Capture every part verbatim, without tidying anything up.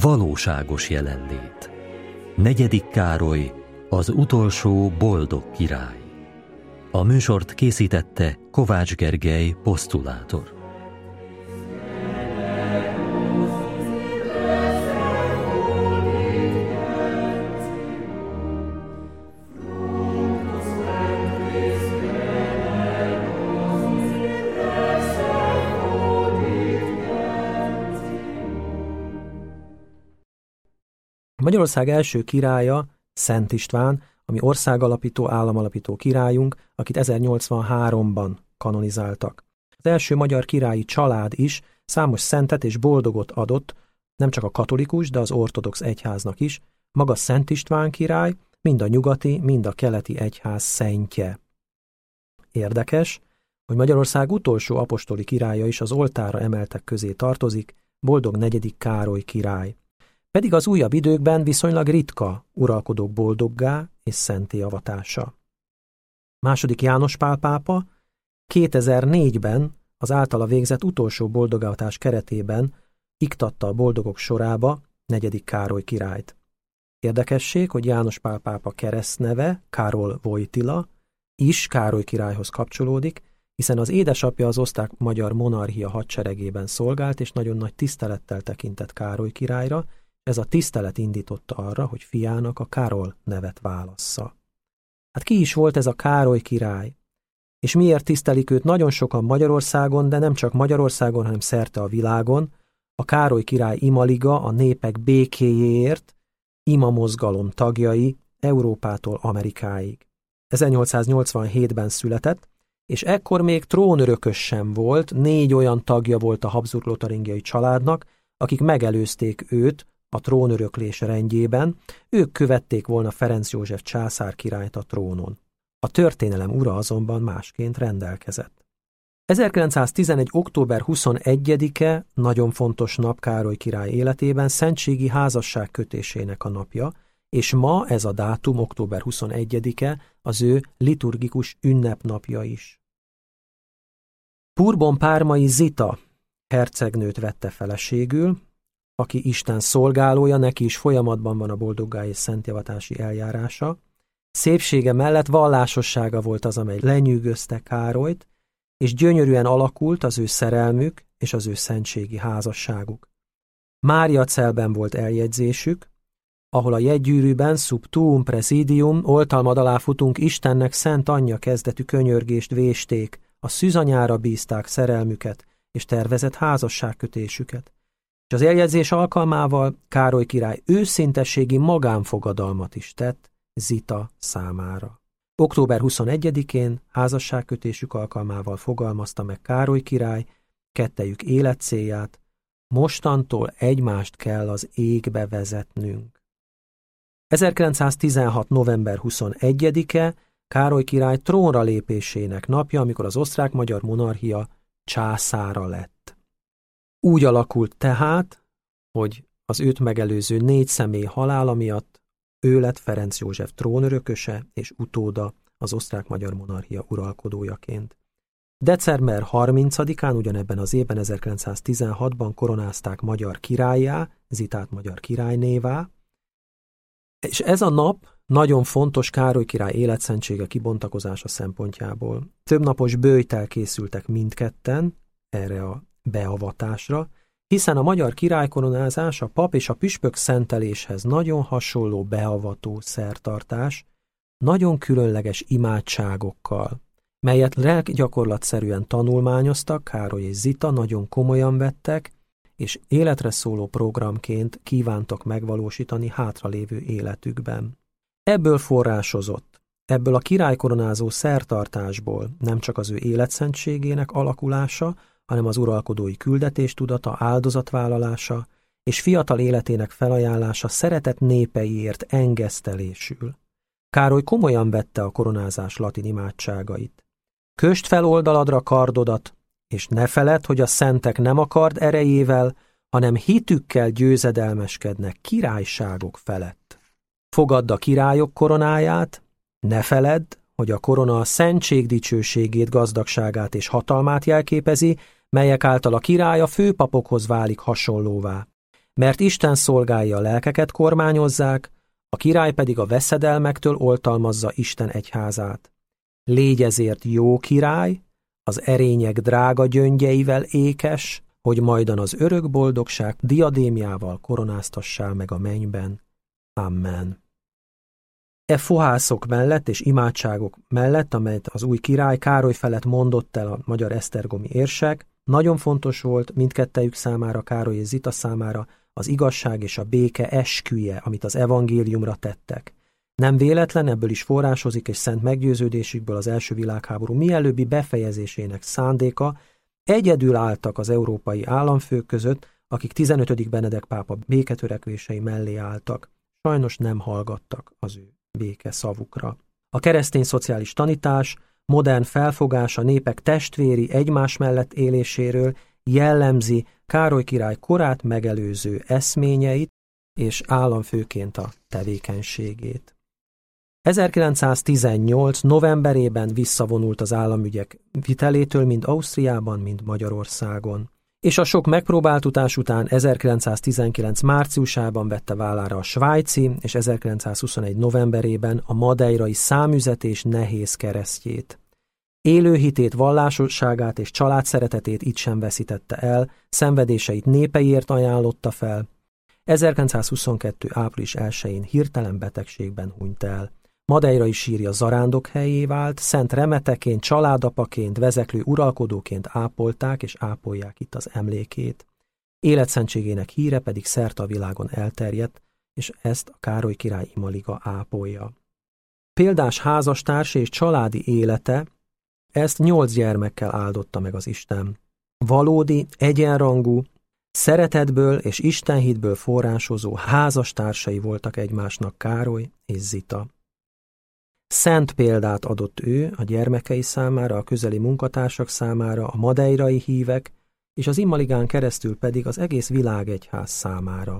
Valóságos jelenlét. Negyedik Károly, az utolsó boldog király. A műsort készítette Kovács Gergely posztulátor. Magyarország első királya Szent István, ami országalapító, államalapító királyunk, akit ezernyolcvanháromban kanonizáltak. Az első magyar királyi család is számos szentet és boldogot adott, nem csak a katolikus, de az ortodox egyháznak is, maga Szent István király, mind a nyugati, mind a keleti egyház szentje. Érdekes, hogy Magyarország utolsó apostoli királya is az oltárra emeltek közé tartozik, boldog negyedik Károly király. Pedig az újabb időkben viszonylag ritka uralkodók boldoggá és szenté avatása. Második János Pál pápa kétezer-négyben az általa végzett utolsó boldogavatás keretében iktatta a boldogok sorába negyedik Károly királyt. Érdekesség, hogy János Pál pápa keresztneve, Karol Wojtyla, is Károly királyhoz kapcsolódik, hiszen az édesapja az osztrák-magyar monarchia hadseregében szolgált, és nagyon nagy tisztelettel tekintett Károly királyra. Ez a tisztelet indította arra, hogy fiának a Karol nevet válassza. Hát ki is volt ez a Károly király? És miért tisztelik őt nagyon sokan Magyarországon, de nem csak Magyarországon, hanem szerte a világon? A Károly király imaliga a népek békéjéért, ima mozgalom tagjai Európától Amerikáig. ezernyolcszáznyolcvanhétben született, és ekkor még trónörökös sem volt, négy olyan tagja volt a Habsburg-lotaringiai családnak, akik megelőzték őt a trónöröklés rendjében, ők követték volna Ferenc József császár királyt a trónon. A történelem ura azonban másként rendelkezett. ezerkilencszáztizenegy. október huszonegyedike nagyon fontos nap Károly király életében, szentségi házasság kötésének a napja, és ma ez a dátum, október huszonegyedike, az ő liturgikus ünnepnapja is. Bourbon-Parmai Zita hercegnőt vette feleségül, aki Isten szolgálója, neki is folyamatban van a boldoggá és szentjavatási eljárása. Szépsége mellett vallásossága volt az, amely lenyűgözte Károlyt, és gyönyörűen alakult az ő szerelmük és az ő szentségi házasságuk. Máriacelben volt eljegyzésük, ahol a jegygyűrűben sub tuum presidium, oltalmad alá futunk Istennek szent anyja kezdetű könyörgést vésték, a szűzanyára bízták szerelmüket és tervezett házasságkötésüket. És az eljegyzés alkalmával Károly király őszintességi magánfogadalmat is tett Zita számára. október huszonegyedikén házasságkötésük alkalmával fogalmazta meg Károly király kettejük életcélját, mostantól egymást kell az égbe vezetnünk. ezerkilencszáztizenhat. november huszonegyedike Károly király trónra lépésének napja, amikor az osztrák-magyar monarchia császára lett. Úgy alakult tehát, hogy az őt megelőző négy személy halála miatt ő lett Ferenc József trónörököse és utóda az osztrák-magyar monarchia uralkodójaként. december harmincadikán ugyanebben az évben ezerkilencszáztizenhatban koronázták magyar királlyá, Zitát magyar királynévá, és ez a nap nagyon fontos Károly király életszentsége kibontakozása szempontjából. Többnapos böjtel készültek mindketten erre a beavatásra, hiszen a magyar királykoronázás a pap és a püspök szenteléshez nagyon hasonló beavató szertartás, nagyon különleges imádságokkal, melyet lelkgyakorlatszerűen tanulmányoztak, Károly és Zita nagyon komolyan vettek, és életre szóló programként kívántak megvalósítani hátralévő életükben. Ebből forrásozott, ebből a királykoronázó szertartásból nem csak az ő életszentségének alakulása, hanem az uralkodói küldetéstudata, áldozatvállalása és fiatal életének felajánlása szeretett népeiért engesztelésül. Károly komolyan vette a koronázás latin imádságait. Kösd fel oldaladra kardodat, és ne feledd, hogy a szentek nem a kard erejével, hanem hitükkel győzedelmeskednek királyságok felett. Fogadd a királyok koronáját, ne feledd, hogy a korona a szentség dicsőségét, gazdagságát és hatalmát jelképezi, melyek által a király a főpapokhoz válik hasonlóvá. Mert Isten szolgái a lelkeket kormányozzák, a király pedig a veszedelmektől oltalmazza Isten egyházát. Légy ezért jó király, az erények drága gyöngyeivel ékes, hogy majdan az örök boldogság diadémjával koronáztassál meg a mennyben. Amen. E fohászok mellett és imádságok mellett, amelyet az új király Károly felett mondott el a magyar esztergomi érsek, nagyon fontos volt mindkettejük számára, Károly és Zita számára az igazság és a béke esküje, amit az evangéliumra tettek. Nem véletlen, ebből is forrásozik és szent meggyőződésükből az első világháború mielőbbi befejezésének szándéka. Egyedül álltak az európai államfők között, akik tizenötödik Benedek pápa béketörekvései mellé álltak. Sajnos nem hallgattak az ő béke szavukra. A keresztény szociális tanítás, modern felfogás a népek testvéri egymás mellett éléséről jellemzi Károly király korát megelőző eszményeit és államfőként a tevékenységét. ezerkilencszáztizennyolc novemberében visszavonult az államügyek vitelétől mind Ausztriában, mind Magyarországon, és a sok megpróbáltatás után ezerkilencszáztizenkilenc márciusában vette vállára a svájci és ezerkilencszázhuszonegy novemberében a madeirai számüzetés nehéz keresztjét. Élő hitét, vallásosságát és családszeretetét itt sem veszítette el, szenvedéseit népeiért ajánlotta fel. ezerkilencszázhuszonkettő április elsején hirtelen betegségben hunyt el. Madeirai sírja zarándok helyé vált, szent remeteként, családapaként, vezeklő uralkodóként ápolták és ápolják itt az emlékét. Életszentségének híre pedig szerte a világon elterjedt, és ezt a Károly király imaliga ápolja. Példás házastárs és családi élete, ezt nyolc gyermekkel áldotta meg az Isten. Valódi, egyenrangú, szeretetből és istenhitből forrásozó házastársai voltak egymásnak Károly és Zita. Szent példát adott ő a gyermekei számára, a közeli munkatársak számára, a madeirai hívek, és az imaligán keresztül pedig az egész világegyház számára.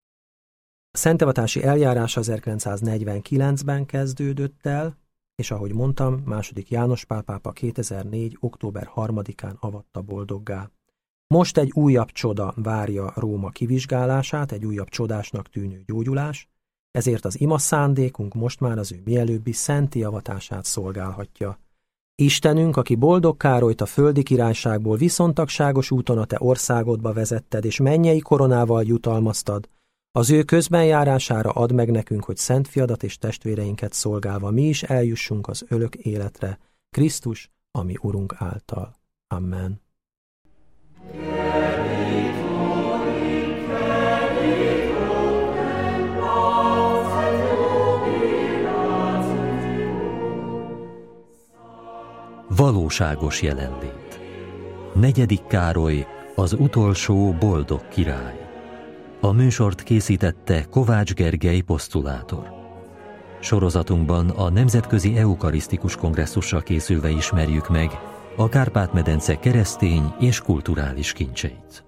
A szentevatási eljárás ezerkilencszáznegyvenkilencben kezdődött el, és ahogy mondtam, második János Pál pápa kétezer-négy. október harmadikán avatta boldoggá. Most egy újabb csoda várja Róma kivizsgálását, egy újabb csodásnak tűnő gyógyulás, ezért az ima szándékunk most már az ő mielőbbi szenti avatását szolgálhatja. Istenünk, aki boldog Károlyt a földi királyságból viszontagságos úton a te országodba vezetted, és mennyei koronával jutalmaztad, az ő közbenjárására add meg nekünk, hogy szent fiadat és testvéreinket szolgálva mi is eljussunk az örök életre, Krisztus, ami Urunk által. Amen. Valóságos jelenlét. Negyedik Károly, az utolsó boldog király. A műsort készítette Kovács Gergely posztulátor. Sorozatunkban a Nemzetközi Eukarisztikus Kongresszusra készülve ismerjük meg a Kárpát-medence keresztény és kulturális kincseit.